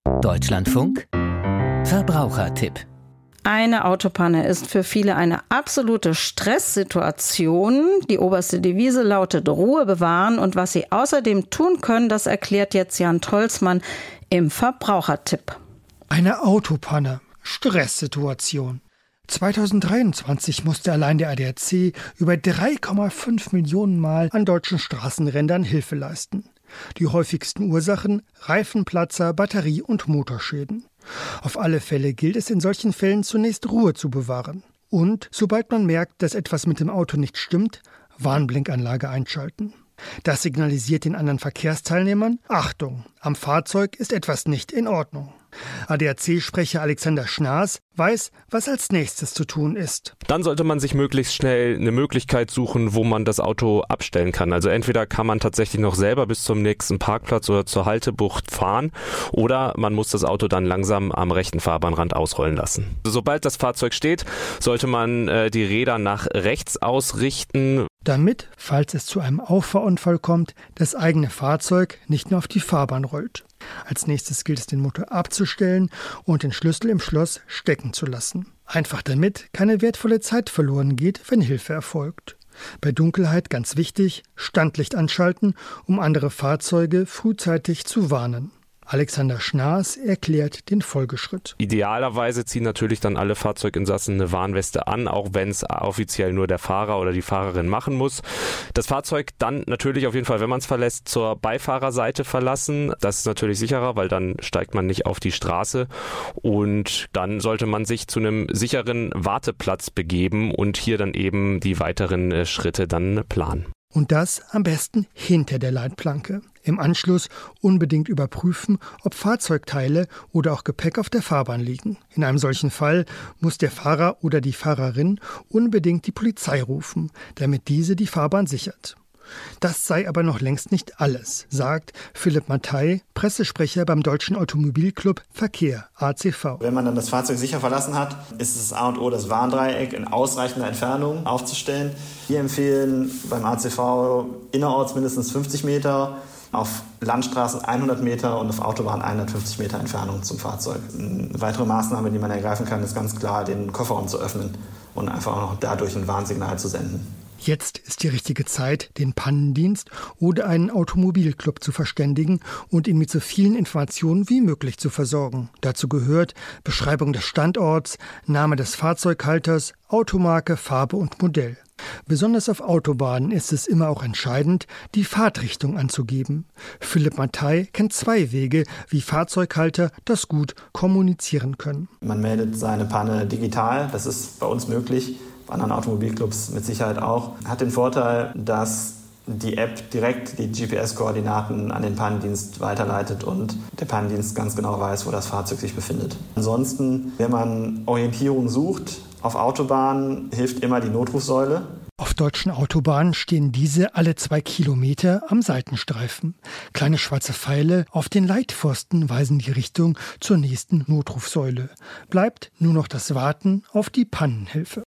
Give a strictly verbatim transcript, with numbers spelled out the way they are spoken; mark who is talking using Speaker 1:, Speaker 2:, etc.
Speaker 1: Deutschlandfunk Verbrauchertipp.
Speaker 2: Eine Autopanne ist für viele eine absolute Stresssituation. Die oberste Devise lautet Ruhe bewahren. Und was Sie außerdem tun können, das erklärt jetzt Jan Tolzmann im Verbrauchertipp.
Speaker 3: Eine Autopanne, Stresssituation. zweitausenddreiundzwanzig musste allein der A D A C über drei Komma fünf Millionen Mal an deutschen Straßenrändern Hilfe leisten. Die häufigsten Ursachen: Reifenplatzer, Batterie- und Motorschäden. Auf alle Fälle gilt es in solchen Fällen zunächst Ruhe zu bewahren. Und, sobald man merkt, dass etwas mit dem Auto nicht stimmt, Warnblinkanlage einschalten. Das signalisiert den anderen Verkehrsteilnehmern: Achtung, am Fahrzeug ist etwas nicht in Ordnung. A D A C-Sprecher Alexander Schnaas weiß, was als nächstes zu tun ist.
Speaker 4: Dann sollte man sich möglichst schnell eine Möglichkeit suchen, wo man das Auto abstellen kann. Also entweder kann man tatsächlich noch selber bis zum nächsten Parkplatz oder zur Haltebucht fahren, oder man muss das Auto dann langsam am rechten Fahrbahnrand ausrollen lassen. Sobald das Fahrzeug steht, sollte man äh, die Räder nach rechts ausrichten,
Speaker 3: damit, falls es zu einem Auffahrunfall kommt, das eigene Fahrzeug nicht mehr auf die Fahrbahn rollt. Als nächstes gilt es, den Motor abzustellen und den Schlüssel im Schloss stecken zu lassen. Einfach damit keine wertvolle Zeit verloren geht, wenn Hilfe erfolgt. Bei Dunkelheit ganz wichtig: Standlicht anschalten, um andere Fahrzeuge frühzeitig zu warnen. Alexander Schnaas erklärt den Folgeschritt.
Speaker 4: Idealerweise ziehen natürlich dann alle Fahrzeuginsassen eine Warnweste an, auch wenn es offiziell nur der Fahrer oder die Fahrerin machen muss. Das Fahrzeug dann natürlich auf jeden Fall, wenn man es verlässt, zur Beifahrerseite verlassen. Das ist natürlich sicherer, weil dann steigt man nicht auf die Straße. Und dann sollte man sich zu einem sicheren Warteplatz begeben und hier dann eben die weiteren Schritte dann planen.
Speaker 3: Und das am besten hinter der Leitplanke. Im Anschluss unbedingt überprüfen, ob Fahrzeugteile oder auch Gepäck auf der Fahrbahn liegen. In einem solchen Fall muss der Fahrer oder die Fahrerin unbedingt die Polizei rufen, damit diese die Fahrbahn sichert. Das sei aber noch längst nicht alles, sagt Philipp Mattei, Pressesprecher beim Deutschen Automobilclub Verkehr, A C V.
Speaker 5: Wenn man dann das Fahrzeug sicher verlassen hat, ist es A und O, das Warndreieck in ausreichender Entfernung aufzustellen. Wir empfehlen beim A C V innerorts mindestens fünfzig Meter, auf Landstraßen hundert Meter und auf Autobahn hundertfünfzig Meter Entfernung zum Fahrzeug. Eine weitere Maßnahme, die man ergreifen kann, ist ganz klar, den Kofferraum zu öffnen und einfach auch noch dadurch ein Warnsignal zu senden.
Speaker 3: Jetzt ist die richtige Zeit, den Pannendienst oder einen Automobilclub zu verständigen und ihn mit so vielen Informationen wie möglich zu versorgen. Dazu gehört Beschreibung des Standorts, Name des Fahrzeughalters, Automarke, Farbe und Modell. Besonders auf Autobahnen ist es immer auch entscheidend, die Fahrtrichtung anzugeben. Philipp Mattei kennt zwei Wege, wie Fahrzeughalter das gut kommunizieren können.
Speaker 5: Man meldet seine Panne digital, das ist bei uns möglich. Bei anderen Automobilclubs mit Sicherheit auch. Hat den Vorteil, dass die App direkt die G P S-Koordinaten an den Pannendienst weiterleitet und der Pannendienst ganz genau weiß, wo das Fahrzeug sich befindet. Ansonsten, wenn man Orientierung sucht auf Autobahnen, hilft immer die Notrufsäule.
Speaker 3: Auf deutschen Autobahnen stehen diese alle zwei Kilometer am Seitenstreifen. Kleine schwarze Pfeile auf den Leitpfosten weisen die Richtung zur nächsten Notrufsäule. Bleibt nur noch das Warten auf die Pannenhilfe.